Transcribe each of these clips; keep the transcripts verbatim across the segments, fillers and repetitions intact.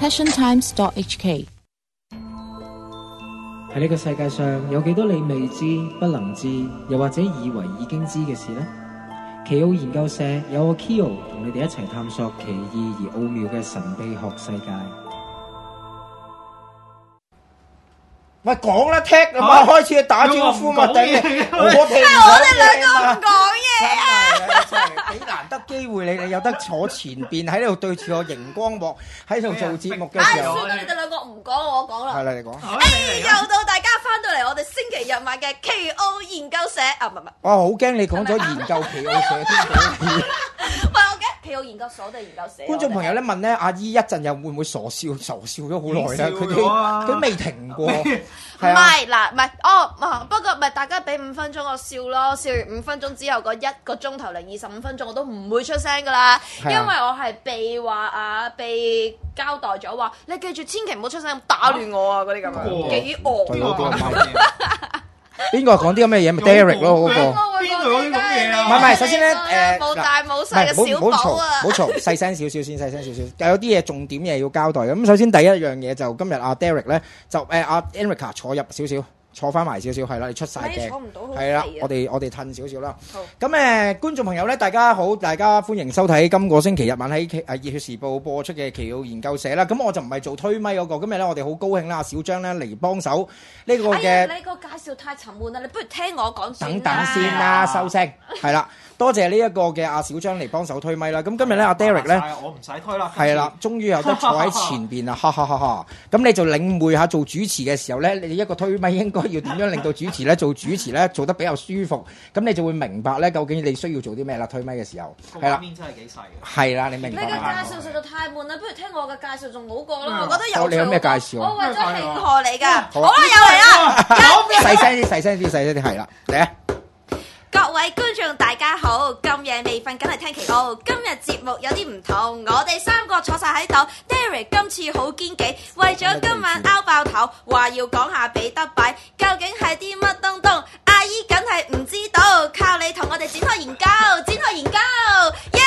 fashion times dot h k。 喺呢個世界上有幾多你未知、不能知，又或者以為已經知嘅事呢？奇奧研究社有我 Kyo 同你哋一齊探索奇異而奧妙嘅神秘學世界。 喂，講啦，踢啊嘛，開始打招呼嘛，頂你！我哋我哋兩個唔講嘢啊！ 真係幾難得機會，你你有得坐前邊喺度對住個熒光幕喺度做節目嘅時候， 算啦，你哋兩個唔講，我講啦。 係啦，你講。 誒，又到大家翻到嚟我哋星期日晚嘅奇奧研究社啊，唔係唔係。 我好驚你講咗研究奇奧社添。 喂，我嘅奇奧研究所定研究社？ 觀眾朋友咧問咧，阿姨一陣又會唔會傻笑？傻笑咗好耐啦，佢哋佢未停過。 唔係嗱，唔係哦，不過唔係大家俾五分鐘我笑咯，笑完五分鐘之後嗰一個鐘頭零二十五分鐘我都唔會出聲噶啦，因為我係被話啊，被交代咗話，你記住千祈唔好出聲打亂我啊嗰啲咁樣，幾惡啊！ 邊個講啲咁嘅嘢咪 Derek 咯嗰個？ 邊度講啲咁嘢啊？ 唔係唔係，首先咧誒， 冇大冇細嘅小寶啊！ 唔好嘈，細聲少少先，細聲少少。有啲嘢重點嘢要交代嘅。咁首先第一樣嘢就今日阿 Derek 咧就誒阿 Erica 坐入少少。坐翻埋少少係啦，你出晒鏡，係啦，我哋我哋褪少少啦。咁誒，觀眾朋友咧，大家好，大家歡迎收睇今個星期日晚喺誒熱血時報播出嘅奇奧研究社啦。咁我就唔係做推咪嗰個，今日咧我哋好高興啦，小張咧嚟幫手呢個嘅。 你個介紹太沉悶啦，你不如聽我講先啦。 等等先啦，收聲。係啦，多謝呢一個嘅阿小張嚟幫手推咪啦。咁今日咧阿 Derek 咧， 我唔使推啦。 係啦，終於有得坐喺前邊啦，哈哈哈哈！咁你就領會下做主持嘅時候咧，你一個推咪應該要點樣令到主持咧做主持咧做得比較舒服，咁你就會明白咧究竟你需要做啲咩啦。推咪嘅時候， 係啦，面真係幾細。 係啦，你明白。 你嘅介紹實在太悶啦，不如聽我嘅介紹仲好過啦。我覺得有。 你有咩介紹啊？ 我為咗慶賀你㗎。好啦，又嚟啦！ 細聲啲，細聲啲，細聲啲，係啦，嚟啊！ 各位觀眾大家好，咁夜未瞓，梗係聽奇奧。今日節目有啲唔同，我哋三個坐晒喺度。Derek 今次好堅記，為咗今晚拗爆頭，話要講下彼得幣究竟係啲乜東東。阿姨梗係唔知道，靠你同我哋展開研究，展開研究，耶！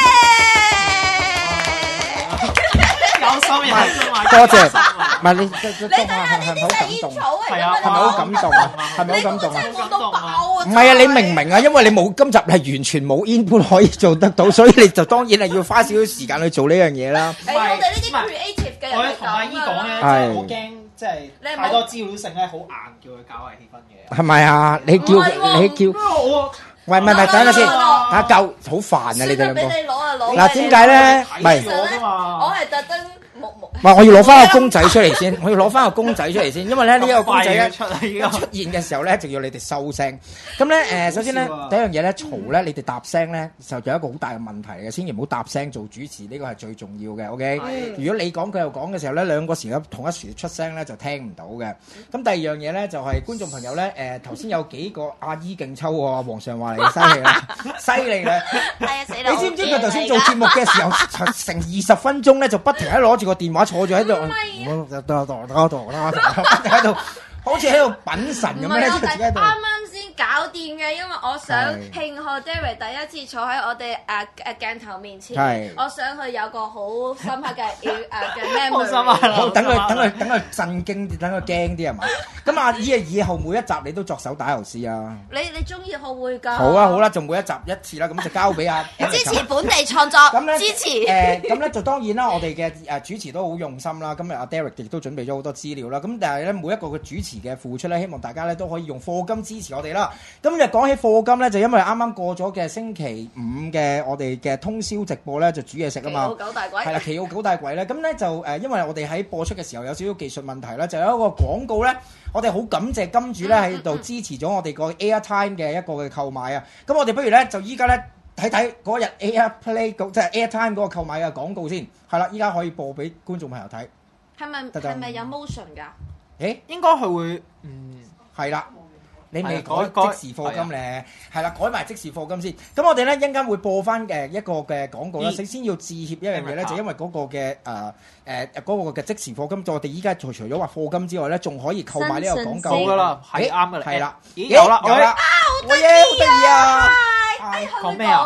有心人， 多謝。唔係你， 你睇下呢啲係煙草嚟㗎， 係咪好感動啊？係咪好感動啊？ 你講到爆啊！ 唔係啊，你明唔明啊？因為你冇今集係完全冇 input 可以做得到，所以你就當然係要花少少時間去做呢樣嘢啦。 誒，我哋呢啲 creative 嘅人我同阿姨講咧，即係我驚，即係太多資料性咧，好硬叫佢搞壞氣氛嘅。 係咪啊？你叫你叫，喂，唔係唔係，等陣先，打夠好煩啊！你哋兩個。 俾你攞啊攞。 嗱，點解咧？唔係， 我係特登。 唔係，我要攞翻個公仔出嚟先，我要攞翻個公仔出嚟先，因為咧呢一個公仔咧出現嘅時候咧，就要你哋收聲。咁咧誒，首先咧第一樣嘢咧，嘈咧，你哋搭聲咧，就有一個好大嘅問題嚟嘅，千祈唔好搭聲做主持，呢個係最重要嘅。OK，如果你講佢又講嘅時候咧，兩個時間同一時出聲咧，就聽唔到嘅。咁第二樣嘢咧，就係觀眾朋友咧，誒頭先有幾個阿姨勁抽喎，皇上話你犀利啦，犀利啦！ 係啊，死啦！ 你知唔知佢頭先做節目嘅時候，成二十分鐘咧，就不停喺攞住個電話坐住喺度，我喺度，好似喺度品神咁樣，自己喺度。 啱啱先搞掂嘅，因為我想慶賀 Derek 第一次坐喺我哋誒誒鏡頭面前，我想佢有個好深刻嘅誒嘅 memory。 好，等佢等佢等佢震驚啲，等佢驚啲係嘛？咁阿姨啊，以後每一集你都作手打油詩啊！ 你你中意我會㗎。 好啊好啦，就每一集一次啦，咁就交俾阿支持本地創作， 咁咧支持誒咁咧就當然啦，我哋嘅誒主持都好用心啦。今日阿 Derek 亦都準備咗好多資料啦。咁但係咧每一個嘅主持嘅付出咧，希望大家咧都可以用課金支持我哋啦。今日講起課金咧，就因為啱啱過咗嘅星期五嘅我哋嘅通宵直播咧，就煮嘢食啊嘛。 奇奧九大簋係啦，奇奧九大簋咧，咁咧就誒，因為我哋喺播出嘅時候有少少技術問題啦，就有一個廣告咧，我哋好感謝金主咧喺度支持咗我哋個 Airtime 嘅一個嘅購買啊。咁我哋不如咧就依家咧睇睇嗰日 Airplay 即係 Airtime 嗰個購買嘅廣告先。係啦，依家可以播俾觀眾朋友睇。 係咪係咪有 motion 㗎？ 誒， 應該佢會嗯係啦。你未改即時課金咧，係啦，改埋即時課金先。咁我哋咧一陣間會播翻嘅一個嘅廣告啦。首先要致歉一樣嘢咧，就因為嗰個嘅誒誒嗰個嘅即時課金，我哋依家除除咗話課金之外咧，仲可以購買呢個廣告㗎啦，係啱㗎啦， 係啦， 咦有啦有啦， 好得意啊！ 誒，可以講嘢㗎，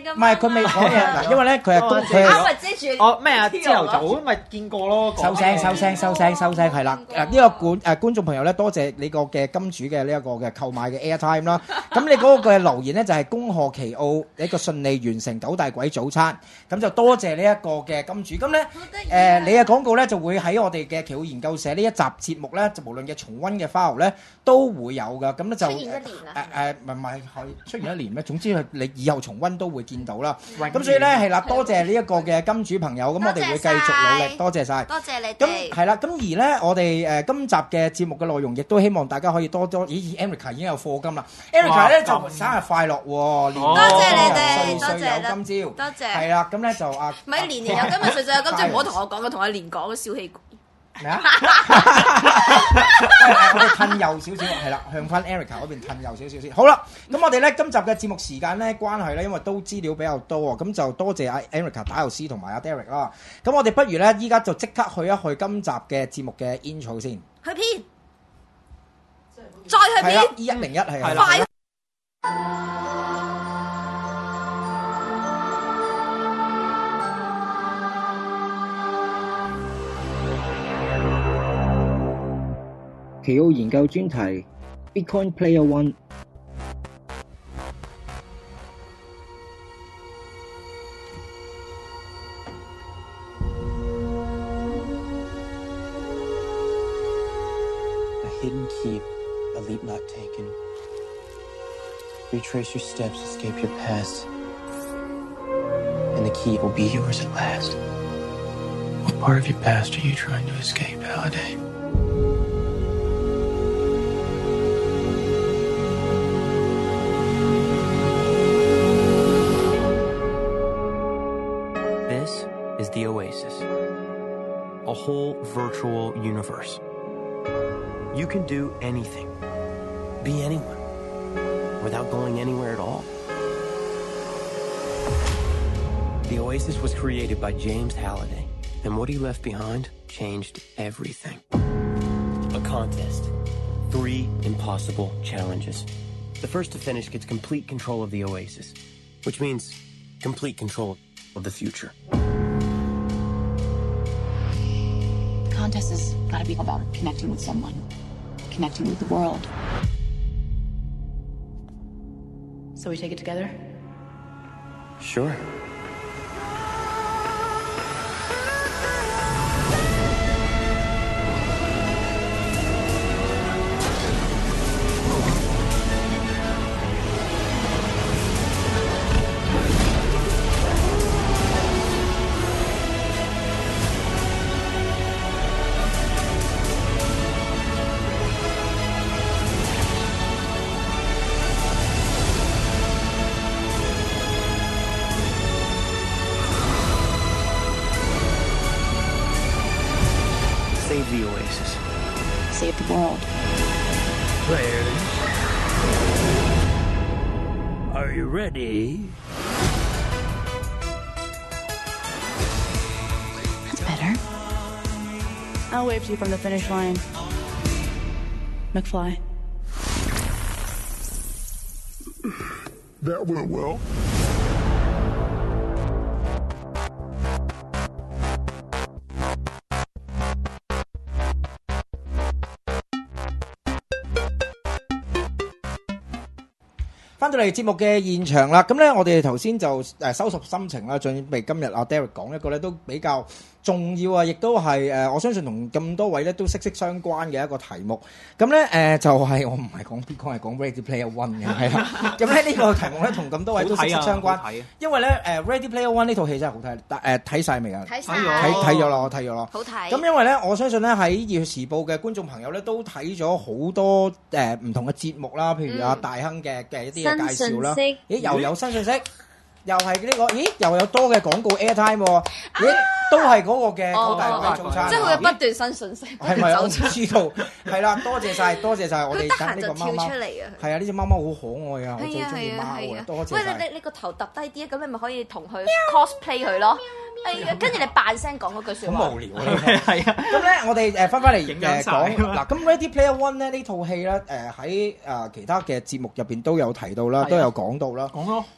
㗎唔係佢未講嘢嗱，因為咧佢係公佢啱咪遮住。 哦咩啊？朝頭早咪見過咯。 收聲收聲收聲收聲係啦。誒呢個觀誒觀眾朋友咧，多謝你個嘅金主嘅呢一個嘅購買嘅 Airtime 啦。咁你嗰個嘅留言咧就係恭賀奇奧一個順利完成九大簋早餐，咁就多謝呢一個嘅金主。咁咧誒你嘅廣告咧就會喺我哋嘅奇奧研究社呢一集節目咧，就無論嘅重溫嘅 file 咧都會有㗎。咁咧就出現一年啊誒誒唔係唔係係出現一年咩？總之係你以後重溫都會見到啦。咁所以咧係啦，多謝呢一個嘅金主朋友，咁我哋會繼續努力，多謝晒。 多謝你咁哋。 係啦，咁而咧我哋誒今集嘅節目嘅內容，亦都希望大家可以多多。咦，Erica 已經有課金啦 ！Erica 咧就生日快樂喎，年多謝你哋， 歲歲多謝有今朝， 多謝。 係啦，咁咧就啊， 唔係年年有今日，歲歲有今朝，唔好同我講嘅，同阿蓮講嘅小氣鬼。 咩啊？我哋褪右少少，係啦，向翻 Erica 嗰邊褪右少少先。好啦，咁我哋咧今集嘅節目時間咧關係咧，因為都資料比較多啊，咁就多謝阿 Erica 打油詩同埋阿 Derek 啦。咁我哋不如咧依家就即刻去一去今集嘅節目嘅 intro 先。 去片，再去片， 係啦，二一零一係係啦快！ 奇奧研究專題 Bitcoin Player One。 A hidden keep, a leap not taken. Retrace your steps, escape your past, and the key will be yours at last. What part of your past are you trying to escape, Halliday? This is the Oasis, a whole virtual universe. You can do anything, be anyone, without going anywhere at all. The Oasis was created by James Halliday, and what he left behind changed everything. A contest. Three impossible challenges. The first to finish gets complete control of the Oasis, which means complete control of the future. The contest has got to be about connecting with someone, connecting with the world. So we take it together? Sure. Save the Oasis. Save the world. Players, are you ready? That's better. I'll wave to you from the finish line. McFly. That went well. 翻到嚟節目嘅現場啦，咁咧我哋頭先就誒收拾心情啦，準備今日阿 Derek 講一個咧都比較重要啊，亦都係誒我相信同咁多位咧都息息相關嘅一個題目。咁咧誒就係我唔係講 Bitcoin，係講 Ready Player One 嘅，係啦。咁咧呢個題目咧同咁多位都息息相關，因為咧誒 Ready Player One 呢套戲真係好睇，但誒睇曬未啊？ 睇晒， 睇睇咗啦，我睇咗啦。 好睇。 咁因為咧，我相信咧喺《熱血時報》嘅觀眾朋友咧都睇咗好多誒唔同嘅節目啦，譬如阿大亨嘅嘅一啲嘅介紹啦。咦，又有新信息，又係呢個，咦，又有多嘅廣告 airtime 喎，咦，都係嗰個嘅九大簋早餐， 即係佢不斷新信息， 係咪啊？我唔知道，係啦，多謝曬，多謝曬我哋佢得閒就呢個貓貓跳出嚟啊！ 係啊，呢隻貓貓好可愛啊，我最係啊中意貓係啊係啊！ 啊，多謝喂， 曬。 你你你個頭揼低啲啊，咁你咪可以同佢 cosplay 佢咯。哎呀，跟住你扮聲講嗰句説話。 好無聊啊！係啊，咁咧我哋誒翻返嚟誒講嗱，咁 Ready Player One 咧呢套戲咧誒喺誒其他嘅節目入邊都有提到啦，都有講到啦。 講咯。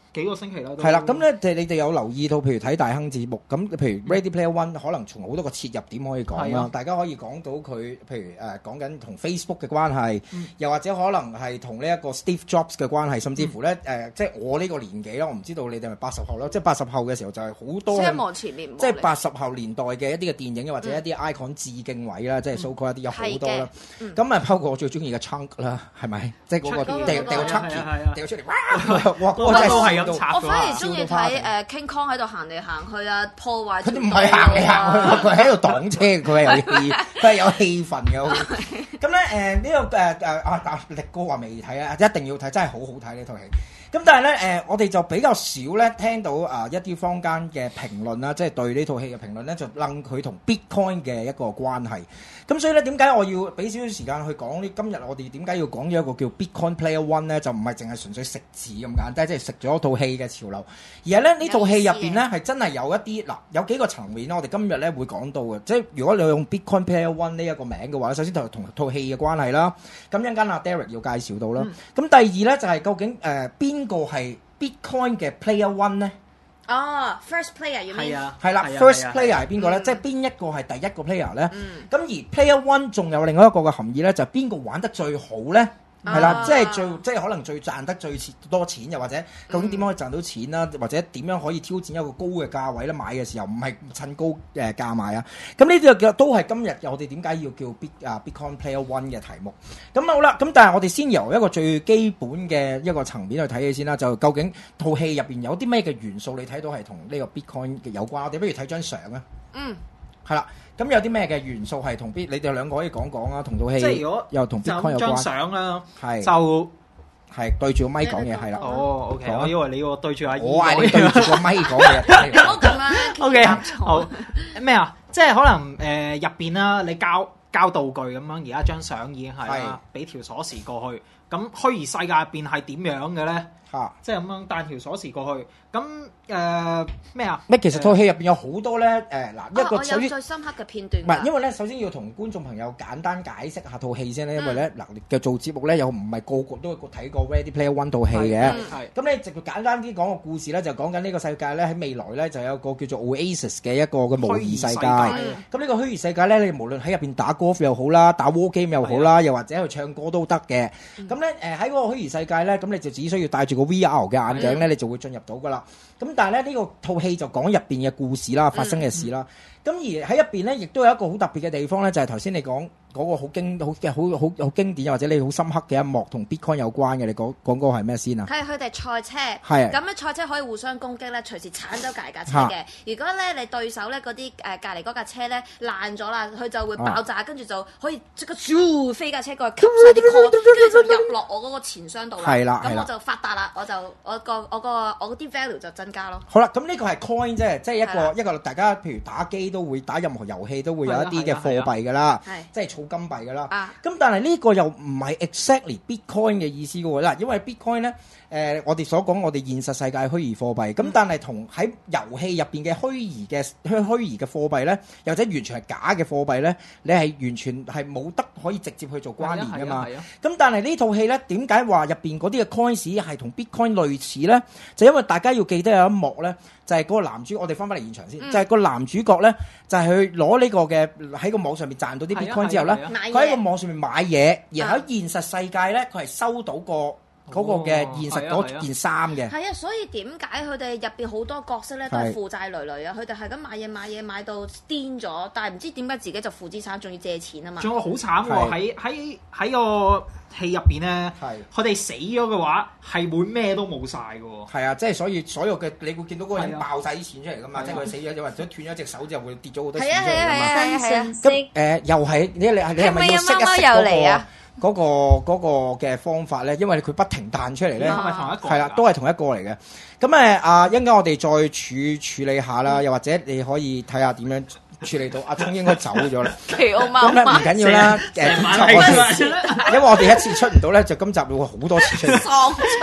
幾個星期啦。 係啦，咁咧你哋有留意到，譬如睇大亨節目，咁譬如 Ready Player One 可能從好多個切入點可以講啦，大家可以講到佢，譬如誒講緊同 Facebook 嘅關係，又或者可能係同呢一個 Steve Jobs 嘅關係，甚至乎咧誒，即係我呢個年紀啦，我唔知道你哋係咪八十後啦，即係八十後嘅時候就係好多， 即係望前面， 即係八十後年代嘅一啲嘅電影，又或者一啲 icon 致敬位啦，即係 so called 一啲有好多啦。咁啊，包括我最中意嘅 Chunk 啦，係咪？即係嗰個掉掉 Chunk 掉出嚟，哇！嗰個真係笑到。 我反而中意睇誒 King Kong 喺度行嚟行去啊，破壞。 佢唔係行嚟行去，佢喺度擋車，佢係有氣，佢係有氣氛嘅。咁咧誒呢個誒誒啊力哥話未睇啊，一定要睇，真係好好睇呢套戲。咁但係咧誒，我哋就比較少咧聽到啊一啲坊間嘅評論啦，即係對呢套戲嘅評論咧，就楞佢同 Bitcoin 嘅一個關係。咁所以咧，點解我要俾少少時間去講呢？今日我哋點解要講咗一個叫 Bitcoin Player One 咧？就唔係淨係純粹食字咁簡單，即係食咗套戲嘅潮流，而係咧呢套戲入邊咧係真係有一啲嗱，有幾個層面咧，我哋今日咧會講到嘅。即係如果你用 Bitcoin Player One 呢一個名嘅話，首先就同套戲嘅關係啦。咁一陣間阿 Derek 要介紹到啦。咁、嗯、第二咧就係、是、究竟誒邊個係 Bitcoin 嘅 Player One 咧？ 哦、oh, ，first player 要咩？ 係啦 ，first player 係邊個咧？嗯、即係邊一個係第一個 player 咧？咁、嗯、而 player one 仲有另外一個嘅含義咧，就係邊個玩得最好咧？係啦、啊，即係最即係可能最賺得最多錢，又或者究竟點樣可以賺到錢啦？嗯、或者點樣可以挑戰一個高嘅價位咧？買嘅時候唔係趁高誒價買啊！咁呢啲就都係今日我哋點解要叫 Bit 啊 Bitcoin Player One 嘅題目。咁好啦，咁但係我哋先由一個最基本嘅一個層面去睇起先啦。就究竟套戲入邊有啲咩嘅元素你睇到係同呢個 Bitcoin 嘅有關？我哋不如睇張相啊。嗯。係啦，咁有啲咩嘅元素係同 Bit？你哋兩個可以講講啊，同套戲。即係如果又同 Bitcoin 有關。張相啦，係就係對住個咪講嘢，係啦。哦 ，OK，我以為你要對住阿姨。我話你對住個咪講嘢。唔好咁樣。OK，好。咩啊？即係可能誒入邊啦，你交交道具咁樣，而家張相已經係啦，俾條鎖匙過去。咁虛擬世界入邊係點樣嘅咧？嚇，即係咁樣帶條鎖匙過去。咁誒咩啊？咩其實套戲入邊有好多咧誒嗱一個首先我有最深刻嘅片段。唔係，因為咧首先要同觀眾朋友簡單解釋下套戲先咧，因為咧嗱嘅做節目咧又唔係個個都睇過 Ready Player One 套戲嘅。係。咁咧直接簡單啲講個故事咧，就講緊呢個世界咧喺未來咧就有個叫做 Oasis 嘅一個嘅模擬世界。咁呢個虛擬世界咧，你無論喺入邊打 golf 又好啦，打 war game 又好啦，又或者去唱歌都得嘅。咁咧誒喺嗰個虛擬世界咧，咁你就只需要戴住個 V R 嘅眼鏡咧，你就會進入到噶啦。咁但係咧呢、這個套戲就講入邊嘅故事啦，發生嘅事啦。咁、嗯嗯、而喺入邊咧，亦都有一個好特別嘅地方咧，就係頭先你講嗰個好經好嘅好好好經典，或者你好深刻嘅一幕同 Bitcoin 有關嘅，你講講嗰個係咩先啊？係佢哋賽車，係咁咧賽車可以互相攻擊咧，隨時鏟走隔離架車嘅。如果咧你對手咧嗰啲誒隔離嗰架車咧爛咗啦，佢就會爆炸，跟住、啊、就可以即刻咻飛架車過去吸晒啲 call，跟住就入落我嗰個錢箱度啦。係啦，咁我就發達啦，我就我個我個我啲 value 就增加咯。好啦，咁呢個係 coin 啫，即係一個一個大家譬如打機都會打任何遊戲都會有一啲嘅貨幣㗎啦，即係儲金幣㗎啦。咁、啊、但係呢個又唔係 exactly Bitcoin 嘅意思㗎喎，嗱，因為 Bitcoin 咧，誒、呃、我哋所講我哋現實世界虛擬貨幣，咁、嗯、但係同喺遊戲入邊嘅虛擬嘅虛擬嘅貨幣咧，又或者完全係假嘅貨幣咧，你係完全係冇得可以直接去做關聯㗎嘛。咁但係呢套戲咧，點解話入邊嗰啲嘅 coins 係同 Bitcoin 類似咧？就因為大家要記得有一幕咧。就係嗰個男主，我哋翻返嚟現場先。嗯、就係個男主角咧，就係、是、去攞呢個嘅喺個網上面賺到啲 Bitcoin 之後咧，佢喺個網上面買嘢，而喺現實世界咧，佢係收到個嗰個嘅現實嗰件衫嘅。係啊，所以點解佢哋入邊好多角色咧都係負債累累啊？佢哋係咁買嘢買嘢買到癲咗，但係唔知點解自己就負資產，仲要借錢啊嘛。仲有好慘喎！喺喺喺個戲入邊咧，佢哋死咗嘅話係會咩都冇晒嘅喎。係啊，即係所以所有嘅你會見到嗰個人爆晒啲錢出嚟噶嘛，即係佢死咗，又或者斷咗隻手之後會跌咗好多錢出嚟噶嘛。係啊係啊係啊係啊！咁誒又係你你你係咪要識一識嗰個嗰個嗰個嘅方法咧？因為佢不停彈出嚟咧，係咪同一個？係啦，都係同一個嚟嘅。咁誒啊，一陣間我哋再處處理下啦，又或者你可以睇下點樣處理到。阿聰應該走咗啦。奇奧貓貓咁咧唔緊要啦。誒，因為我哋一次出唔到咧，就今集會好多次出嚟。喪出。咁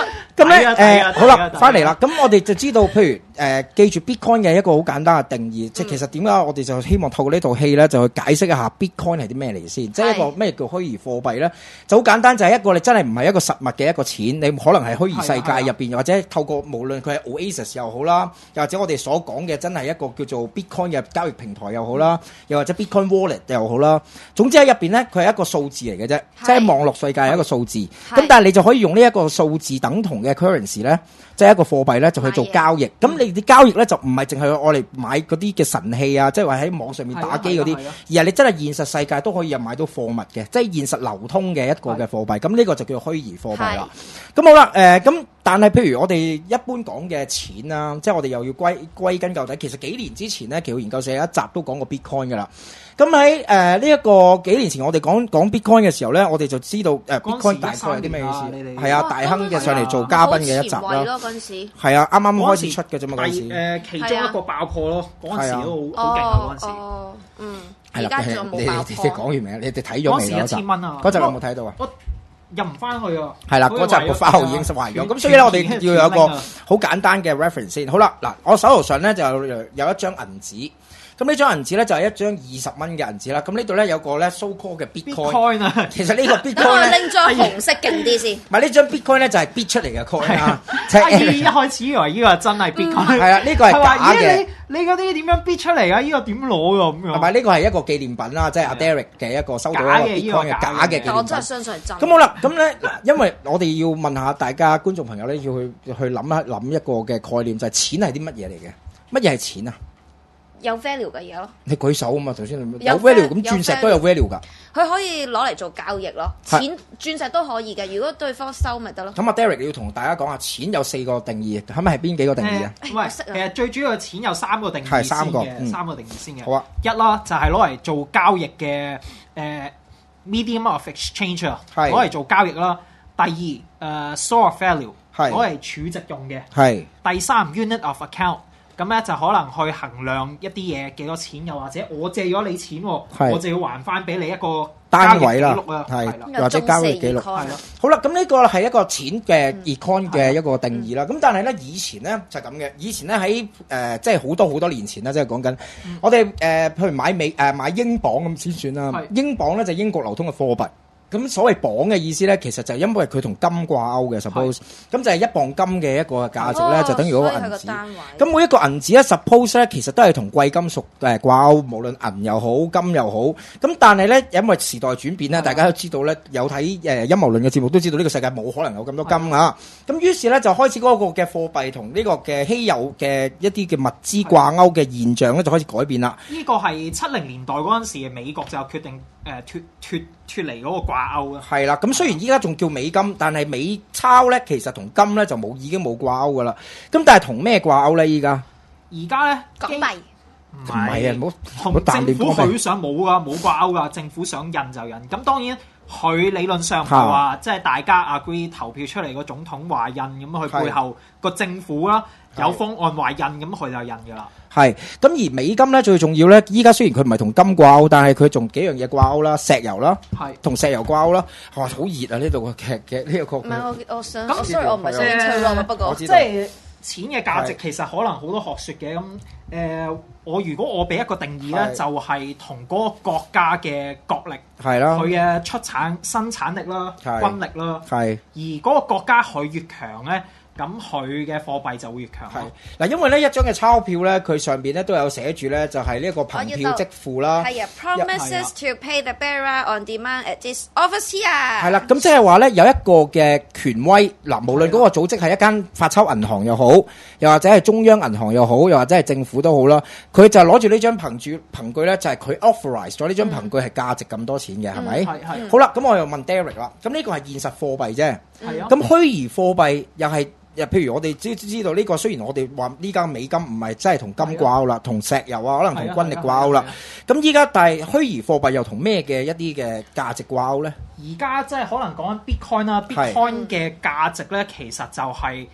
咁咧誒好啦，翻嚟啦。咁我哋就知道，譬如誒記住 Bitcoin 嘅一個好簡單嘅定義，即係其實點解我哋就希望透過呢套戲咧，就去解釋一下 Bitcoin 係啲咩嚟先。即係一個咩叫虛擬貨幣咧？就好簡單，就係一個你真係唔係一個實物嘅一個錢，你可能係虛擬世界入邊，或者透過無論佢係 Oasis 又好啦，又或者我哋所講嘅真係一個叫做 Bitcoin 嘅交易平台又好啦，又或者 Bitcoin Wallet 又好啦。總之喺入邊咧，佢係一個數字嚟嘅啫，即係網絡世界係一個數字。咁但係你就可以用呢一個數字等同嘅 currency 咧，即係一個貨幣咧，就去做交易。咁你啲交易咧就唔係淨係我哋買嗰啲嘅神器啊，即係話喺網上面打機嗰啲，而係你真係現實世界都可以入買到貨物嘅，即係現實流通嘅一個嘅貨幣。咁呢個就叫做虛擬貨幣啦。咁好啦，誒咁，但係譬如我哋一般講嘅錢啊，即係我哋又要歸歸根究底，其實幾年之前咧，奇奧研究社有一集都講過 Bitcoin 噶啦。咁喺誒呢一個幾年前，我哋講講 Bitcoin 嘅時候咧，我哋就知道誒 Bitcoin 大概係啲咩意思。係啊，大亨嘅上嚟做嘉賓嘅一集啦。係啊，啱啱開始出嘅啫嘛嗰陣時。 誒，其中一個爆破咯，嗰陣時都好好勁啊嗰陣時。 嗯， 係啦，你你哋講完未？你哋睇咗未？ 嗰時一千蚊啊！ 嗰集有冇睇到啊？ 我入唔翻去啊！ 係啦，嗰集個花號已經壞咗，咁所以咧，我哋要有一個好簡單嘅 reference 先。好啦，嗱，我手頭上咧就有一張銀紙。咁呢張銀紙咧就係一張二十蚊嘅銀紙啦。咁呢度咧有個咧 so called 嘅 Bitcoin 啊。其實呢個 Bitcoin 咧， 拎張紅色勁啲先。 唔係呢張 Bitcoin 咧就係 bit 出嚟嘅 coin 啊。 一開始以為呢個真係 Bitcoin。係啊，呢個係假嘅。 你嗰啲點樣 bit 出嚟啊？呢個點攞㗎咁樣？係咪呢個係一個紀念品啦？即係阿 Derek 嘅一個收到一個 Bitcoin 嘅假嘅紀念品。 我真係相信係真。 咁好啦，咁咧嗱，因為我哋要問下大家觀眾朋友咧，要去去諗一諗一個嘅概念，就係錢係啲乜嘢嚟嘅？乜嘢係錢啊？ 有 value 嘅嘢咯， 你舉手啊嘛，頭先你有 value 咁鑽石都有 value 㗎。 佢可以攞嚟做交易咯，錢鑽石都可以嘅。如果對方收咪得咯。 咁阿 Derek 你要同大家講下錢有四個定義，係咪係邊幾個定義啊？ 喂，其實最主要嘅錢有三個定義先嘅，三個、嗯、三個定義先嘅。 好啊， 一啦就係攞嚟做交易嘅誒、呃、medium of exchange 啊，攞嚟做交易啦。第二誒、呃、store of value 攞嚟儲值用嘅。係。第三 unit of account。咁咧就可能去衡量一啲嘢幾多錢，又或者我借咗你錢，我就要還翻俾你一個單位啦， 係或者交易記錄。係咯。好啦，咁呢個係一個錢嘅 econ 嘅一個定義啦。咁、嗯、但係咧以前咧就係咁嘅，以前咧喺誒即係好多好多年前啦，即係講緊我哋誒、呃、譬如買美誒、呃、買英鎊咁先算啦。英鎊咧就係英國流通嘅貨幣。咁所謂鎊嘅意思咧，其實就係因為佢同金掛鈎嘅 suppose，咁就係一磅金嘅一個價值咧，就等於嗰個銀紙。咁每一個銀紙咧 suppose 咧，其實都係同貴金屬誒掛鈎，無論銀又好，金又好。咁但係咧，因為時代轉變咧，大家都知道咧，有睇誒陰謀論嘅節目都知道呢個世界冇可能有咁多金啊。咁於是咧就開始嗰個嘅貨幣同呢個嘅稀有嘅一啲嘅物資掛鈎嘅現象咧，就開始改變啦。 呢個係七零年代嗰陣時，美國就決定誒脱脱脱離嗰個掛鈎啊。 係啦，咁雖然依家仲叫美金，但係美鈔咧其實同金咧就冇已經冇掛鈎噶啦。咁但係同咩掛鈎咧？依家而家咧港幣唔係啊， 唔好同政府佢想冇噶，冇掛鈎噶，政府想印就印。咁當然佢理論上係話，即係大家 agree 投票出嚟個總統話印，咁佢背後個政府啦有方案話印，咁佢就印噶啦。 係，咁而美金咧最重要咧，依家雖然佢唔係同金掛鈎，但係佢仲幾樣嘢掛鈎啦，石油啦，同石油掛鈎啦，哇，好熱啊！呢度個劇嘅呢個個。 唔係我我想，咁 sorry 我唔係想吹咯，不過即係錢嘅價值其實可能好多學説嘅。咁誒、呃，我如果我俾一個定義咧，就係同嗰個國家嘅國力係啦，佢嘅出產生產力啦、軍力啦，係而嗰個國家佢越強咧。咁佢嘅貨幣就會越強。 係嗱，因為咧一張嘅鈔票咧，佢上邊咧都有寫住咧，就係呢一個憑票即付啦。 係啊 ，promises to pay the bearer on demand at this office here。 係啦，咁即係話咧有一個嘅權威嗱，無論嗰個組織係一間發鈔銀行又好，又或者係中央銀行又好，又或者係政府都好啦，佢就攞住呢張憑住憑據咧，就係佢 authorize 咗呢張憑據係價值咁多錢嘅，係咪？係係。好啦，咁我又問 Derek 啦，咁呢個係現實貨幣啫，係啊。咁虛擬貨幣又係。譬如我哋知知道呢個，雖然我哋話呢家美金唔係真係同金掛鈎啦，同石油啊，可能同軍力掛鈎啦。咁依家但係虛擬貨幣又同咩嘅一啲嘅價值掛鈎咧？ 而家即係可能講緊 Bitcoin 啦，Bitcoin 嘅價值咧，其實就係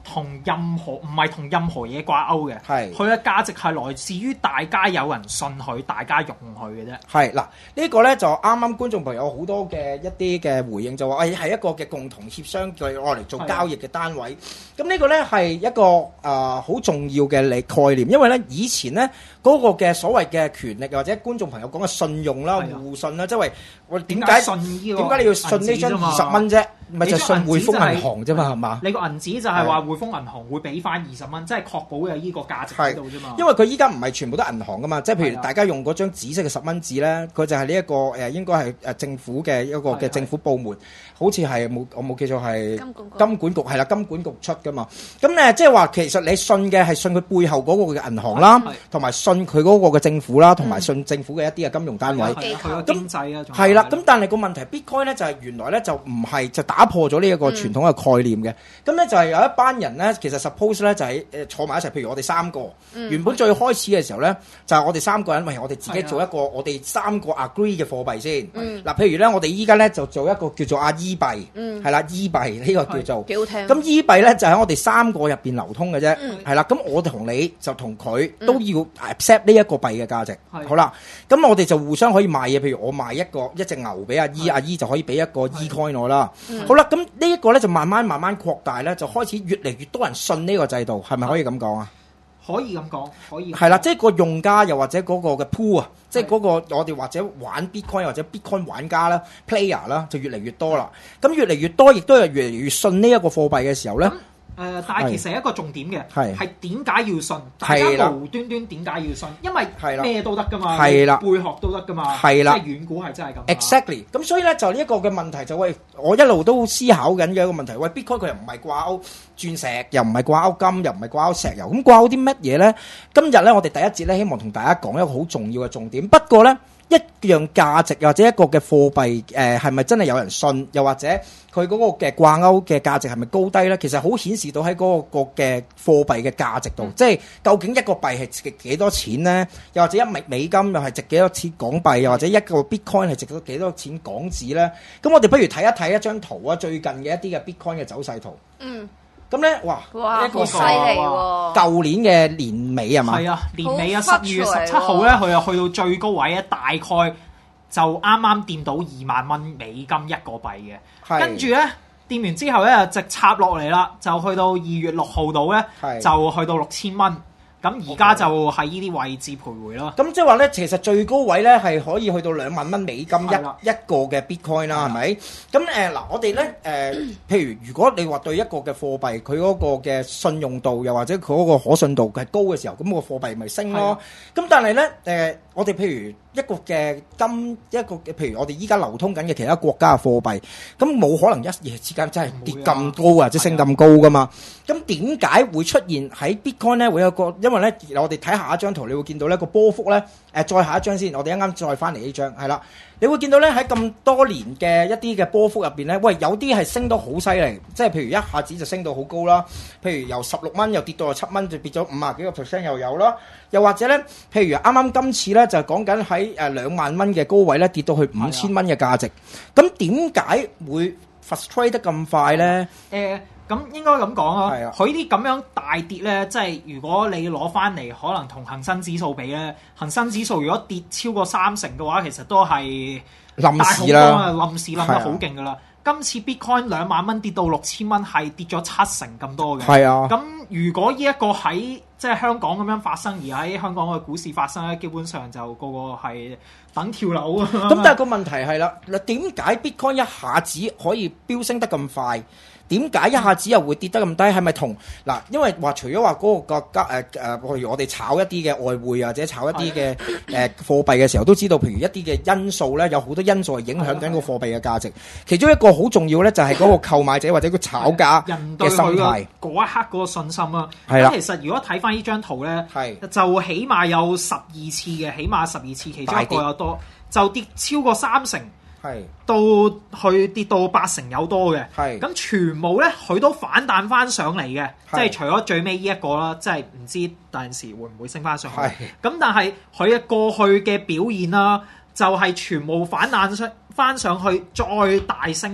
同任何唔係同任何嘢掛鈎嘅，係佢嘅價值係來自於大家有人信佢，大家用佢嘅啫。 係嗱，呢個咧就啱啱觀眾朋友好多嘅一啲嘅回應就話，誒係一個嘅共同協商嘅愛嚟做交易嘅單位。咁呢個咧係一個誒好、呃、重要嘅理概念，因為咧以前咧嗰、那個嘅所謂嘅權力或者觀眾朋友講嘅信用啦、互信啦，即係為我點解信呢個點解你要信呢張二十蚊啫？咪就信匯豐銀行啫嘛，係嘛？ 你個銀紙就係話匯豐銀行會俾翻二十蚊，即係確保有呢個價值喺度啫嘛。 因為佢依家唔係全部都銀行噶嘛，即係譬如大家用嗰張紫色嘅十蚊紙咧，佢就係呢一個誒應該係誒政府嘅一個嘅政府部門，好似係冇我冇記錯係金管局金管局係啦，金管局出噶嘛。咁誒即係話其實你信嘅係信佢背後嗰個嘅銀行啦，同埋信佢嗰個嘅政府啦，同埋信政府嘅一啲嘅金融單位。 咁經濟啊， 係啦。咁但係個問題 Bitcoin 咧就係原來咧就唔係就打破咗呢一個傳統嘅概念嘅。咁咧就係有一班人咧，其實 suppose 咧就係誒坐埋一齊，譬如我哋三個，原本最開始嘅時候咧就係我哋三個人，喂我哋自己做一個我哋三個 agree 嘅貨幣先。嗱，譬如咧我哋依家咧就做一個叫做阿伊幣，係啦，伊幣呢個叫做幾好聽。咁伊幣咧就喺我哋三個入邊流通嘅啫，係啦。咁我同你就同佢都要 accept 呢一個幣嘅價值。好啦，咁我哋就互相可以賣嘢，譬如我賣一個一隻牛俾阿姨，阿姨就可以俾一個 e-coin 我啦。好啦，咁呢一個咧就慢慢慢慢擴大咧，就開始越嚟越多人信呢個制度，係咪可以咁講啊？ 可以咁講，可以。 係啦，即係個用家又或者嗰個嘅 pool 啊，即係嗰個我哋或者玩 Bitcoin 或者 Bitcoin 玩家啦、player 啦，就越嚟越多啦。咁越嚟越多，亦都係越嚟越信呢一個貨幣嘅時候咧。 誒、呃，但係其實係一個重點嘅，係點解要信？大家無端端點解要信？因為咩都得噶嘛，係啦，背學都得噶嘛，係啦，即係遠古係真係咁。 Exactly，咁所以咧就呢一個嘅問題就喂，我一路都思考緊嘅一個問題，喂 Bitcoin 佢又唔係掛鈎鑽石，又唔係掛鈎金，又唔係掛鈎石油，咁掛鈎啲乜嘢咧？今日咧我哋第一節咧希望同大家講一個好重要嘅重點，不過咧。一樣價值或者一個嘅貨幣誒係咪真係有人信？又或者佢嗰個嘅掛鈎嘅價值係咪高低咧？其實好顯示到喺嗰個嘅貨幣嘅價值度，嗯、即係究竟一個幣係值幾多錢咧？又或者一美美金又係值幾多錢港幣？又或者一個 Bitcoin 係值咗幾多錢港紙咧？咁我哋不如睇一睇一張圖啊，最近嘅一啲嘅 Bitcoin 嘅走勢圖。嗯。咁咧，哇！ 哇，好犀利喎！ 舊年嘅年尾係嘛？ 係啊，年尾啊，十二月十七號咧，佢又去到最高位咧，大概就啱啱掂到二萬蚊美金一個幣嘅。跟住咧，掂完之後咧，直插落嚟啦，就去到二月六號度咧，就去到六千蚊。咁而家就喺呢啲位置徘徊咯。咁即係話咧，其實最高位咧係可以去到兩萬蚊美金一一個嘅 Bitcoin 啦，係咪？咁誒嗱，我哋咧誒，譬如如果你話對一個嘅貨幣，佢嗰個嘅信用度又或者佢嗰個可信度係高嘅時候，咁個貨幣咪升咯。咁但係咧誒，我哋譬如一個嘅金一個嘅，譬如我哋依家流通緊嘅其他國家嘅貨幣，咁冇可能一夜之間真係跌咁高啊，即係升咁高噶嘛。咁點解會出現喺 Bitcoin 咧會有個？因為咧，我哋睇下一張圖，你會見到咧個波幅咧，誒再下一張先，我哋一啱再翻嚟呢張，係啦，你會見到咧喺咁多年嘅一啲嘅波幅入邊咧，喂有啲係升得好犀利，即係譬如一下子就升到好高啦，譬如由十六蚊又跌到七蚊，就跌咗五啊幾個 percent 又有啦，又或者咧，譬如啱啱今次咧就係講緊喺誒兩萬蚊嘅高位咧跌到去五千蚊嘅價值，咁點解會 frustrate 得咁快咧？ 誒。咁應該咁講啊，佢啲咁樣大跌咧，即係如果你攞翻嚟，可能同恒生指數比咧，恒生指數如果跌超過三成嘅話，其實都係冧市啦， 冧市冧得好勁噶啦。今次 Bitcoin 兩萬蚊跌到六千蚊，係跌咗七成咁多嘅。係啊，咁如果呢一個喺即係香港咁樣發生，而喺香港嘅股市發生咧，基本上就個個係等跳樓啊。 咁但係個問題係啦，嗱點解 Bitcoin 一下子可以飆升得咁快？點解一下子又會跌得咁低？係咪同嗱？因為話除咗話嗰個國家誒誒，譬如我哋炒一啲嘅外匯或者炒一啲嘅誒貨幣嘅時候，都知道，譬如一啲嘅因素咧，有好多因素係影響緊個貨幣嘅價值。其中一個好重要咧，就係嗰個購買者或者個炒家嘅心態。 嗰一刻嗰個信心啊。 係啦。 咁其實如果睇翻呢張圖咧，就起碼有十二次嘅，起碼十二次，其中一個有多，就跌超過三成。係到去跌到八成有多嘅，係咁全部咧佢都反彈翻上嚟嘅，即係除咗最尾呢一個啦，即係唔知第陣時會唔會升翻上去。咁但係佢嘅過去嘅表現啦，就係、是、全部反彈上翻上去再大升嘅，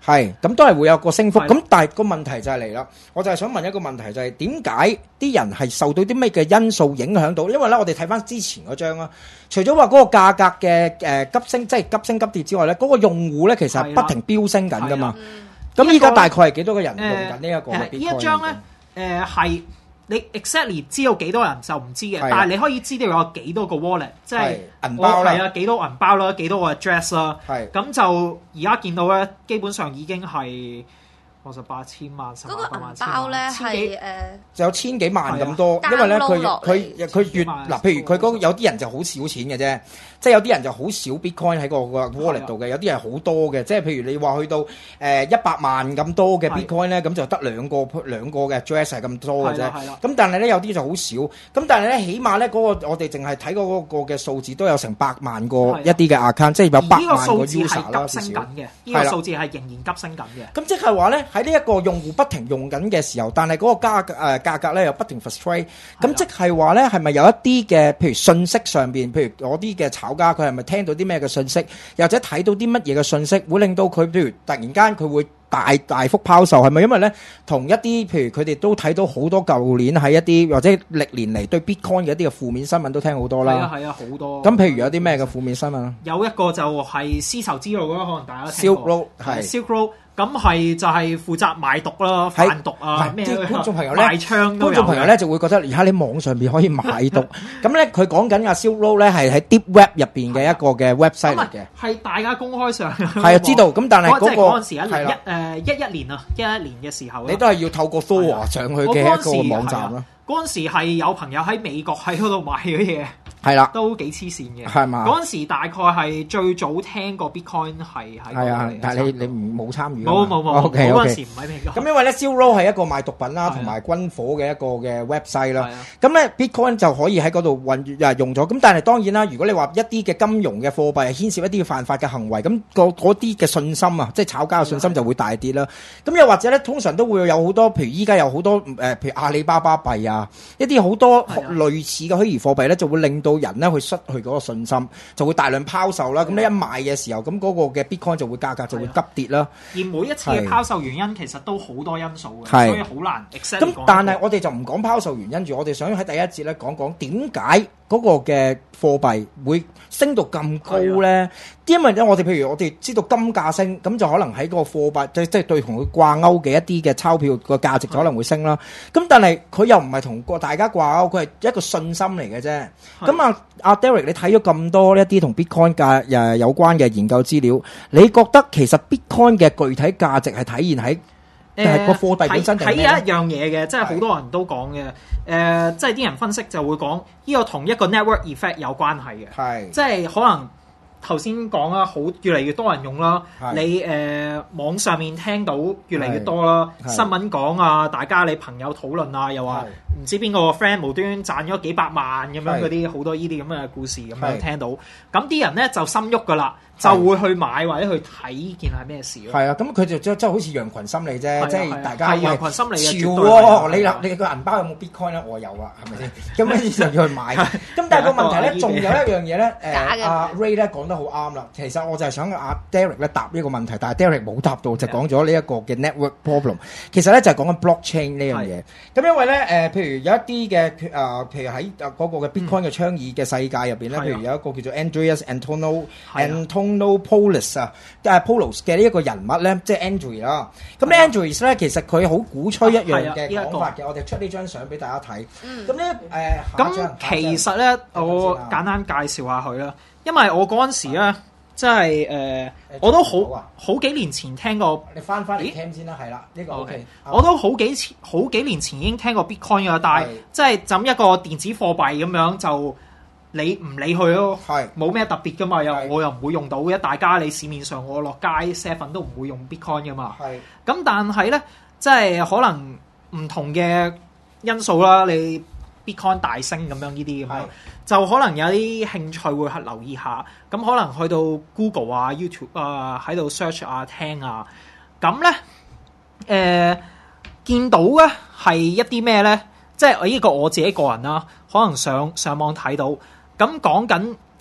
係，咁都係會有個升幅。咁但係個問題就係嚟啦，我就係想問一個問題，就係點解啲人係受到啲咩嘅因素影響到？因為咧，我哋睇翻之前嗰張啦，除咗話嗰個價格嘅誒急升，即係急升急跌之外咧，嗰、嗰個用戶咧其實係不停飆升緊噶嘛。咁依家大概係幾多個人用緊呢一個嘅 Bitcoin？ 呢一張咧，誒係。你 exactly 知道幾多人就唔知嘅，但係你可以知道有幾多個 wallet， 即係銀包啦， 係啊，幾多銀包啦，幾多個 address 啦，咁就而家見到咧，基本上已經係我十八千萬，十八萬萬千萬，嗰個銀包咧係誒， 就有千幾萬咁多，因為咧佢佢佢越嗱，譬如佢嗰有啲人就好少錢嘅啫。即係有啲人就好少 Bitcoin 喺個個 wallet 度嘅，有啲人好多嘅。即係譬如你話去到誒一百萬咁多嘅 Bitcoin 咧，咁就得兩個兩個嘅 address 係咁多嘅啫。咁但係咧有啲就好少。咁但係咧起碼咧嗰個我哋淨係睇嗰個嘅數字都有成百萬個一啲嘅 account， 即係有百萬個 user 啦。 至少呢個數字係仍然急升緊嘅。 咁即係話咧喺呢一個用戶不停用緊嘅時候，但係嗰個價誒價格咧又不停 frustrate。咁即係話咧係咪有一啲嘅譬如信息上邊，譬如嗰啲嘅炒家佢係咪聽到啲咩嘅信息，又或者睇到啲乜嘢嘅信息，會令到佢譬如突然間佢會大大幅拋售，係咪因為咧同一啲譬如佢哋都睇到好多舊年喺一啲或者歷年嚟對 Bitcoin 嘅一啲嘅負面新聞都聽好多啦。 係啊係啊，好多。咁譬如有啲咩嘅負面新聞啊？ 有一個就係絲綢之路啦，可能大家聽過。 Silk Road 係 Silk Road。咁係就係負責賣毒啦、販毒啊，咩觀眾朋友咧， 賣槍都有。 觀眾朋友咧就會覺得而家喺網上邊可以買毒。咁咧佢講緊阿 Silk Road 咧係喺 Deep Web 入邊嘅一個嘅 website 嚟嘅， 係大家公開上係啊知道。咁但係嗰個嗰陣時一誒一一年啊，一一年嘅時候， 你都係要透過 Thor 上去嘅一個網站啦。 嗰陣時係有朋友喺美國喺嗰度買嗰啲嘢。 係啦， 都幾黐線嘅， 係嘛？ 嗰陣時大概係最早聽過 Bitcoin 係喺係啊，但係你你唔冇參與， 冇冇冇，我嗰陣時唔喺美國。 咁因為咧 Silk Road 係一個賣毒品啦，同埋軍火嘅一個嘅 website 啦。咁咧 Bitcoin 就可以喺嗰度運啊用咗。咁但係當然啦，如果你話一啲嘅金融嘅貨幣係牽涉一啲嘅犯法嘅行為，咁嗰嗰啲嘅信心啊，即係炒家嘅信心就會大跌啦。咁又或者咧，通常都會有好多，譬如依家有好多誒，譬如阿里巴巴幣啊，一啲好多類似嘅虛擬貨幣咧，就會令到人咧去失去嗰個信心，就會大量拋售啦。咁你一賣嘅時候，咁嗰個嘅 Bitcoin 就會價格就會急跌啦。 而每一次嘅拋售原因其實都好多因素嘅，所以好難 exactly 講。 咁但係我哋就唔講拋售原因住，我哋想喺第一節咧講講點解嗰個嘅貨幣會升到咁高咧？因為咧，我哋譬如我哋知道金價升，咁就可能喺個貨幣即即係對同佢掛鈎嘅一啲嘅鈔票個價值就可能會升啦。咁但係佢又唔係同個大家掛鈎，佢係一個信心嚟嘅啫。咁啊，阿 Derek，你睇咗咁多一啲同 Bitcoin 價誒有關嘅研究資料，你覺得其實 Bitcoin 嘅具體價值係體現喺誒個貨幣本身定係咩？ 睇一樣嘢嘅，即係好多人都講嘅。誒，即係啲人分析就會講呢個同一個 network effect 有關係嘅。係，即係可能。頭先講啦，好越嚟越多人用啦。你誒、呃、網上面聽到越嚟越多啦，新聞講啊，大家你朋友討論啊，又話唔知邊個 friend 無端端賺咗幾百萬咁樣嗰啲，好多呢啲咁嘅故事咁樣聽到。咁啲人咧就心喐噶啦，就會去買或者去睇呢件係咩事咯。係啊，咁佢就即係好似羊群心理啫，即係大家係羊群心理嘅。 潮喎，你你個銀包有冇 Bitcoin 咧？我有啊，係咪先？咁跟住就要去買。咁但係個問題咧，仲有一樣嘢咧，誒阿 Ray 咧講得好啱啦。其實我就係想阿 Derek 咧答呢個問題，但係 Derek 冇答到，就講咗呢一個嘅 network problem。其實咧就係講緊 blockchain 呢樣嘢。咁因為咧誒，譬如有一啲嘅誒，譬如喺嗰個嘅 Bitcoin 嘅倡議嘅世界入邊咧，譬如有一個叫做 Andreas Antonopoulos Antonopoulos 啊，誒 Poulos 嘅呢一個人物咧，即係 Andreas 啦。咁呢 Andreas 咧，其實佢好鼓吹一樣嘅講法嘅。我哋出呢張相俾大家睇。咁咧誒， 咁其實咧，我簡單介紹下佢啦。因為我嗰陣時咧，即係誒，我都好好幾年前聽過。 你翻翻嚟聽先啦，係啦，呢個 OK。 我都好幾前好幾年前已經聽過 Bitcoin 㗎，但係即係怎一個電子貨幣咁樣就你唔理佢咯，係冇咩特別噶嘛，又我又唔會用到嘅。大家你市面上我落街 seven 都唔會用 Bitcoin 噶嘛，係。咁但係咧，即係可能唔同嘅因素啦，你 Bitcoin 大升咁樣呢啲咁樣。就可能有啲興趣會去留意下，咁可能去到 Google 啊、YouTube 啊喺度 search 啊、聽啊，咁咧誒見到咧係一啲咩咧？即係我呢個我自己個人啦，可能上上網睇到，咁講緊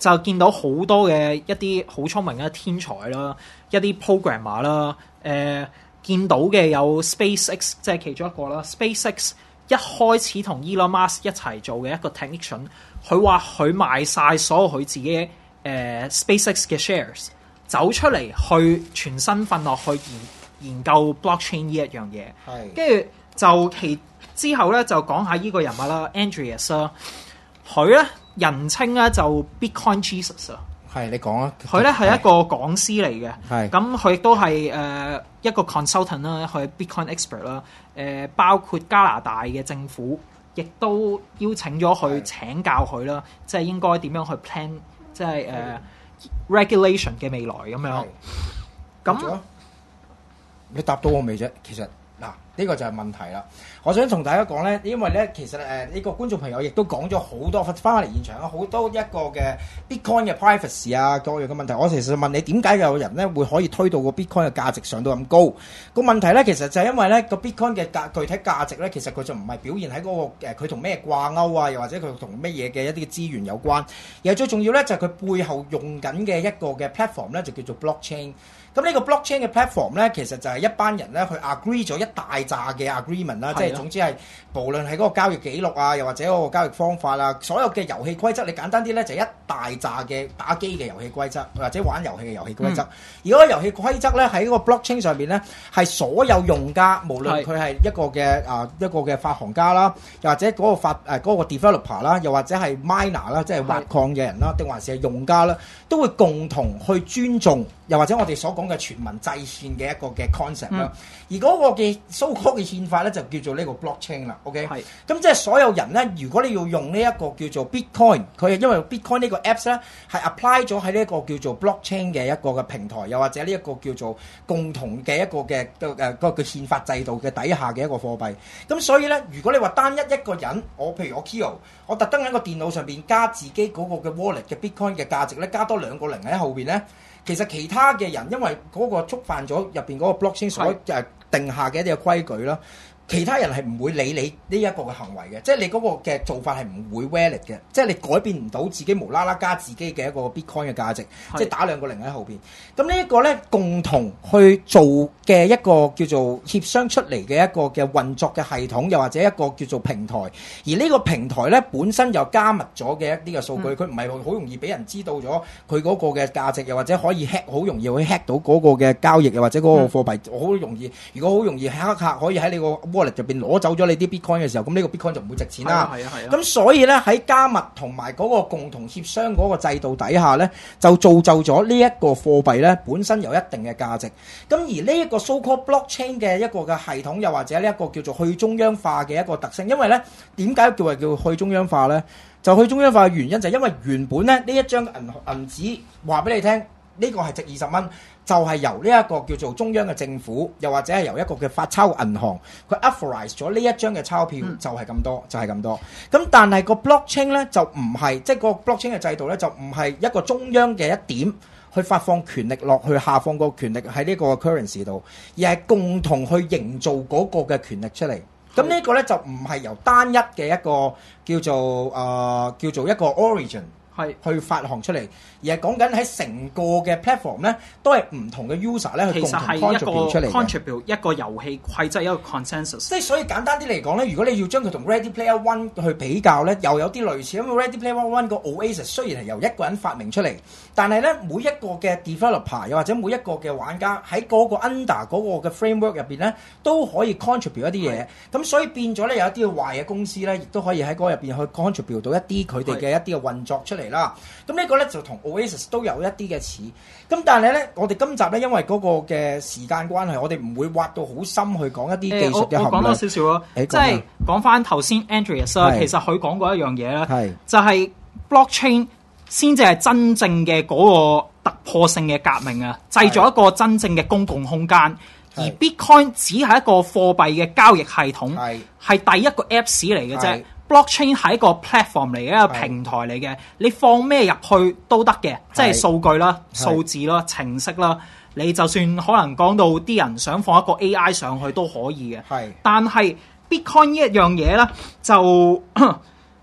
就見到好多嘅一啲好聰明嘅天才啦，一啲 programmer 啦，誒、呃、見到嘅有 SpaceX 即係其中一個啦 ，SpaceX 一開始同 Elon Musk 一齊做嘅一個 technician， 佢話佢賣晒所有佢自己誒、呃、SpaceX 嘅 shares， 走出嚟去全身瞓落去研研究 blockchain 呢一樣嘢，跟住就其之後咧就講下呢個人物啦 ，Andreas 啦，佢咧人稱咧就 Bitcoin Jesus 啊。 係你講啊， 佢咧係一個講師嚟嘅， 係咁佢亦都係誒一個 consultant 啦，佢係 Bitcoin expert 啦，誒包括加拿大嘅政府亦都邀請咗佢請教佢啦，即係應該點樣去 plan， 即係誒、呃、regulation 嘅未來咁樣。咁你答到我未啫？其實嗱，呢個就係問題啦。我想同大家講咧，因為咧其實誒呢個觀眾朋友亦都講咗好多，翻返嚟現場啊，好多一個嘅 Bitcoin 嘅 privacy 啊各樣嘅問題。我其實問你點解有人咧會可以推到個 Bitcoin 嘅價值上到咁高？個問題咧其實就係因為咧個 Bitcoin 嘅價具體價值咧，其實佢就唔係表現喺嗰個誒佢同咩掛鈎啊，又或者佢同乜嘢嘅一啲資源有關。而係最重要咧就係佢背後用緊嘅一個嘅 platform 咧就叫做 blockchain。咁呢個 blockchain 嘅 platform 咧，其實就係一班人咧去 agree 咗一大紮嘅 agreement 啦，即係總之係無論係嗰個交易記錄啊，又或者嗰個交易方法啊，所有嘅遊戲規則，你簡單啲咧就係一大紮嘅打機嘅遊戲規則，或者玩遊戲嘅遊戲規則。嗯、而嗰個遊戲規則咧喺嗰個 blockchain 上邊咧，係所有用家，無論佢係一個嘅啊一個嘅發行家啦，又或者嗰個發誒嗰、啊嗰個 developer 啦，又或者係 miner 啦，即係挖礦嘅人啦，定還是係用家啦，都會共同去尊重，又或者我哋所講嘅全民制憲嘅一個嘅 concept 啦、嗯，而嗰個嘅 so-called 嘅憲法咧就叫做呢個 blockchain 啦 ，OK？ 係，咁即係所有人咧，如果你要用呢一個叫做 Bitcoin， 佢係因為 Bitcoin 呢個 apps 咧係 apply 咗喺呢一個叫做 blockchain 嘅一個嘅平台，又或者呢一個叫做共同嘅一個嘅誒嗰個嘅憲法制度嘅底下嘅一個貨幣。咁所以咧，如果你話單一一個人，我譬如我 Kyo， 我特登喺個電腦上邊加自己嗰個嘅 wallet 嘅 Bitcoin 嘅價值咧，加多兩個零喺後邊咧。其實其他嘅人因為嗰個觸犯咗入邊嗰個 blockchain 所誒定下嘅一啲嘅規矩啦，其他人係唔會理你呢一個嘅行為嘅，即係你嗰個嘅做法係唔會 valid 嘅，即係你改變唔到自己無啦啦加自己嘅一個 Bitcoin 嘅價值，即係打兩個零喺後邊。咁呢一個咧共同去做嘅一個叫做協商出嚟嘅一個嘅運作嘅系統，又或者一個叫做平台。而呢個平台咧本身又加密咗嘅一啲嘅數據，佢唔係好容易俾人知道咗佢嗰個嘅價值，又或者可以 hack 好容易可以 hack 到嗰個嘅交易，又或者嗰個貨幣好容易。如果好容易黑客可以喺你個 wallet 入邊攞走咗你啲 Bitcoin 嘅時候，咁呢個 Bitcoin 就唔會值錢啦。係啊係啊。咁所以咧喺加密同埋嗰個共同協商嗰個制度底下咧，就造就咗呢一個貨幣咧本身有一定嘅價值。咁而呢一個 so-called blockchain 嘅一個嘅系統，又或者呢一個叫做去中央化嘅一個特性，因為咧點解叫係叫去中央化咧？就去中央化嘅原因就係因為原本咧呢一張銀銀紙話俾你聽，呢個係值二十蚊。就係由呢一個叫做中央嘅政府，又或者係由一個嘅發鈔銀行，佢 authorize 咗呢一張嘅鈔票，就係咁多，就係咁多。咁但係個 blockchain 咧就唔係，即係個 blockchain 嘅制度咧就唔係一個中央嘅一點去發放權力落去，下放個權力喺呢個 currency 度，而係共同去營造嗰個嘅權力出嚟。咁呢個咧就唔係由單一嘅一個叫做誒、呃、叫做一個 origin 係去發行出嚟。而係講緊喺成個嘅 platform 咧，都係唔同嘅 user 咧去共同 contribute 出嚟嘅。contribute 一個遊戲規則，一個 consensus。 即係所以簡單啲嚟講咧，如果你要將佢同 Ready Player One 去比較咧，又有啲類似。因為 Ready Player One 個 Oasis 雖然係由一個人發明出嚟，但係咧每一個嘅 developer 又或者每一個嘅玩家喺嗰個 under 嗰個嘅 framework 入邊咧，都可以 contribute 一啲嘢。咁所以變咗咧有一啲壞嘅公司咧，亦都可以喺嗰個入邊去 contribute 到一啲佢哋嘅一啲嘅運作出嚟啦。咁呢個咧就同 Oasis 都有一啲嘅似，咁但係咧，我哋今集咧，因為嗰個嘅時間關係，我哋唔會挖到好深去講一啲技術嘅含量。 我講多少少咯，即係講翻頭先 Andreas 啦，其實佢講過一樣嘢啦，就係 blockchain 先至係真正嘅嗰個突破性嘅革命啊，製造一個真正嘅公共空間。而 Bitcoin 只係一個貨幣嘅交易系統，係第一個 Apps 嚟嘅啫。blockchain 係一個 platform 嚟嘅，一個平台嚟嘅，你放咩入去都得嘅，即係數據啦、數字啦、程式啦，你就算可能講到啲人想放一個 A I 上去都可以嘅。係，但係 Bitcoin 呢一樣嘢咧，就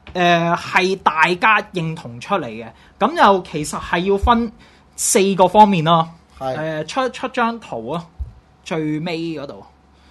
誒係大家認同出嚟嘅。咁又其實係要分四個方面咯。係誒、呃、出出張圖啊，最尾嗰度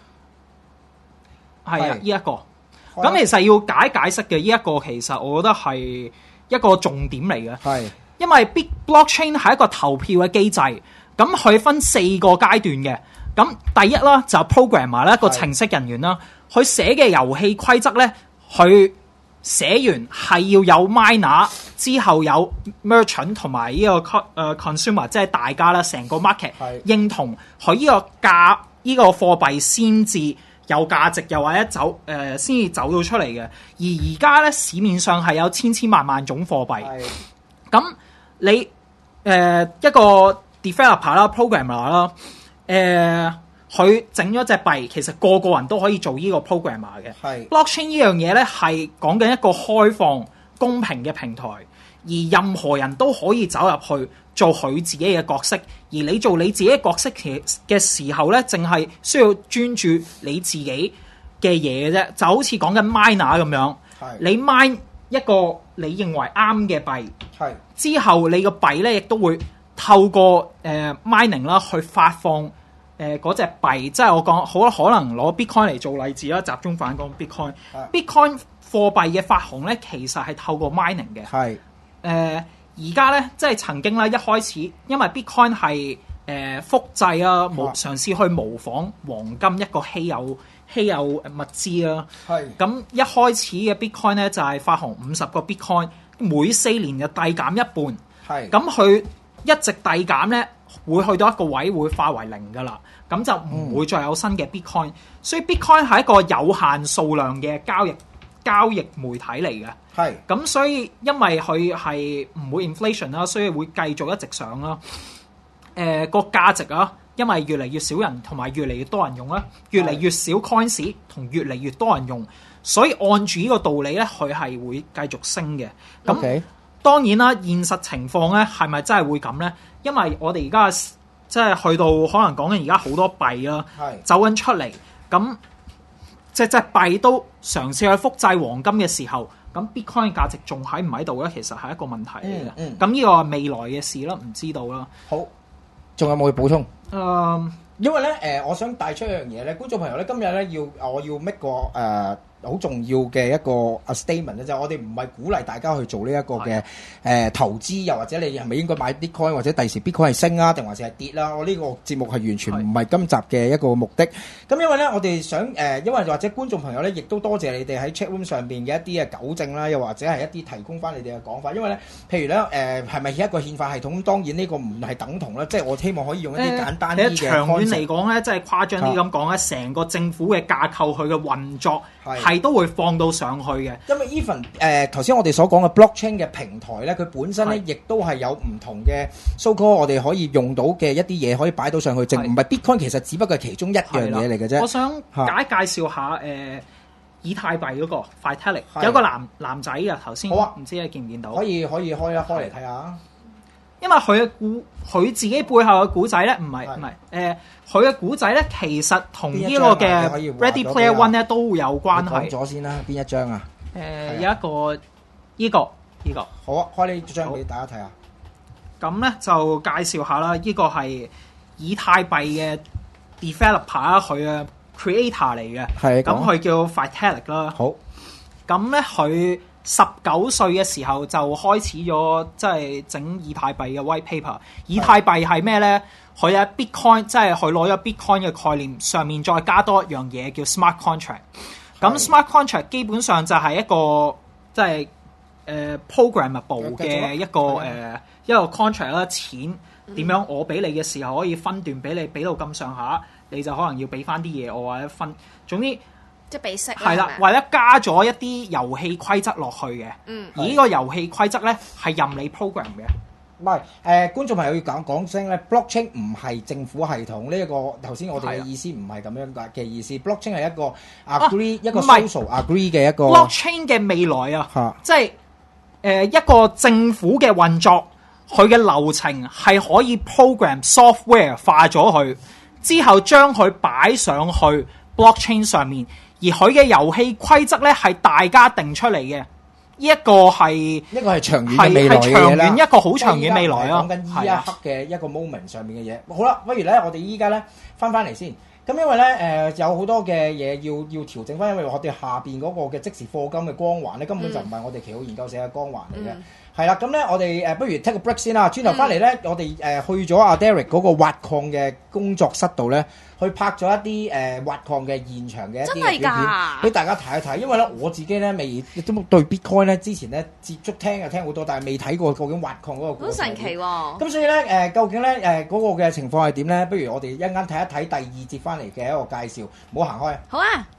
係啊，呢一個。咁其實要解解釋嘅呢一個，其實我覺得係一個重點嚟嘅。係，因為 Big Blockchain 係一個投票嘅機制，咁佢分四個階段嘅。咁第一啦，就係 programmer 啦，一個程式人員啦，佢寫嘅遊戲規則咧，佢寫完係要有 miner 之後有 merchant 同埋呢個誒 consumer， 即係大家啦，成個 market 認同佢呢個價呢個貨幣先至有價值，又或者走誒先至走到出嚟嘅。而而家咧市面上係有千千萬萬種貨幣，咁你誒、呃、一個 developer 啦、programmer 啦，誒佢整咗隻幣，其實個個人都可以做呢個 programmer 嘅。係 blockchain 呢樣嘢咧係講緊一個開放公平嘅平台，而任何人都可以走入去做佢自己嘅角色，而你做你自己嘅角色嘅時候咧，淨係需要專注你自己嘅嘢嘅啫，就好似講緊 miner 咁樣。你 mine 一個你認為啱嘅幣，之後你個幣咧亦都會透過誒、呃、mining 啦去發放誒嗰隻幣，即係我講好可能攞 Bitcoin 嚟做例子啦，集中反講 Bitcoin。Bitcoin 貨幣嘅發行咧，其實係透過 mining 嘅。係誒。而家咧，即係曾經咧，一開始因為 Bitcoin 係誒、呃、複製啊，模嘗試去模仿黃金一個稀有稀有物資啊。係咁一開始嘅 Bitcoin 咧就係、是、發行五十個 Bitcoin，每四年就遞減一半。係咁佢一直遞減咧，會去到一個位會化為零噶啦，咁就唔會再有新嘅 Bitcoin、嗯。所以 Bitcoin 係一個有限數量嘅交易交易媒體嚟嘅。係咁，所以因為佢係唔會 inflation 啦，所以會繼續一直上啦。誒、呃、個價值啊，因為越嚟越少人同埋越嚟越多人用啦，越嚟越少 coins 同越嚟越多人用，所以按住呢個道理咧，佢係會繼續升嘅。咁、okay. 當然啦，現實情況咧係咪真係會咁咧？因為我哋而家即係去到可能講緊而家好多幣啦，走緊出嚟，咁隻隻幣都嘗試去複製黃金嘅時候。咁 Bitcoin 嘅價值仲喺唔喺度咧？其實係一個問題嚟嘅。咁、嗯、呢、嗯、個係未來嘅事啦，唔知道啦。 好，仲有冇要補充？誒、 嗯， 因為咧，誒、呃，我想帶出一樣嘢咧，觀眾朋友咧，今日咧要我要 make 個誒。呃好重要嘅一個 statement 咧，就係我哋唔係鼓勵大家去做呢一個嘅誒、呃、投資，又或者你係咪應該買 Bitcoin，或者第時 Bitcoin 係升啊，定還是係跌啦？我呢個節目係完全唔係今集嘅一個目的。咁因為咧，我哋想誒、呃，因為或者觀眾朋友咧，亦都多謝你哋喺 chat room 上邊嘅一啲嘅糾正啦，又或者係一啲提供翻你哋嘅講法。因為咧，譬如咧誒，係咪一個憲法系統？當然呢個唔係等同啦，即係我希望可以用一啲簡單啲嘅、呃。長遠嚟講咧，即係誇張啲咁講咧，成個政府嘅架構佢嘅運作係都會放到上去嘅，因為 even 誒頭先我哋所講嘅 blockchain 嘅平台咧，佢本身咧亦都係有唔同嘅 so call 我哋可以用到嘅一啲嘢可以擺到上去，淨唔係 Bitcoin， 其實只不過係其中一樣嘢嚟嘅啫。我想解介紹下誒、呃、以太幣嗰、那個 Vitalik， 有個男男仔啊，頭先好啊，唔知你見唔見到？可以可以開一開嚟睇下。因為佢嘅故，佢自己背後嘅故仔咧，唔係唔係，誒，佢嘅故仔咧，其實同呢個嘅 Ready Player One 咧都有關係。講咗先啦，邊一張啊？誒、呃，有一個呢、這個呢、這個。好啊，開呢張俾大家睇下。咁咧就介紹下啦，呢、這個係以太幣嘅 developer 啊，佢嘅 creator 嚟嘅。係。咁佢叫 Vitalik 啦。好。咁咧佢。十九歲嘅時候就開始咗即係整以太幣嘅 white paper。以太幣係咩咧？佢喺 Bitcoin 即係佢攞咗 Bitcoin 嘅概念上面再加多一樣嘢叫 smart contract。咁 smart contract 基本上就係一個即係誒 programmable 嘅一個誒、呃、一個 contract 啦。錢點樣我俾你嘅時候可以分段俾你，俾到咁上下，你就可能要俾翻啲嘢我或者分。總之。即係俾息係啦，或者加咗一啲遊戲規則落去嘅。嗯，而呢個遊戲規則咧係任你 program 嘅。唔係誒，觀眾朋友要講講聲咧 ，blockchain 唔係政府系統呢一、這個頭先我哋嘅意思唔係咁樣嘅意思。blockchain 係一個 agree、啊、一個 social agree 嘅一個 blockchain 嘅未來啊，即係誒一個政府嘅運作，佢嘅流程係可以 program software 化咗佢，之後將佢擺上去 blockchain 上面。而佢嘅遊戲規則咧係大家定出嚟嘅， 呢一個係一個係長遠嘅未來嘅嘢啦， 長遠一個好長遠未來咯。 講緊呢一刻嘅一個 moment 上面嘅嘢。好啦，不如咧，我哋依家咧翻翻嚟先。咁因為咧誒、呃、有好多嘅嘢要要調整翻，因為我哋下邊嗰個嘅即時課金嘅光環咧，根本就唔係我哋奇好研究社嘅光環嚟嘅。係啦、嗯，咁咧我哋誒不如 take 個 break 先啦，轉頭翻嚟咧，我哋誒去咗阿 Derek 嗰個挖礦嘅工作室度咧。去拍咗一啲誒、呃、挖礦嘅現場嘅一啲嘅片，俾大家睇一睇。因為咧我自己咧未都對 Bitcoin 咧之前咧接觸聽就聽好多，但係未睇過究竟挖礦嗰個過程。 好神奇喎、哦！ 咁所以咧誒、呃，究竟咧誒嗰個嘅情況係點咧？不如我哋一陣間睇一睇第二節翻嚟嘅一個介紹，唔好行開。 好啊！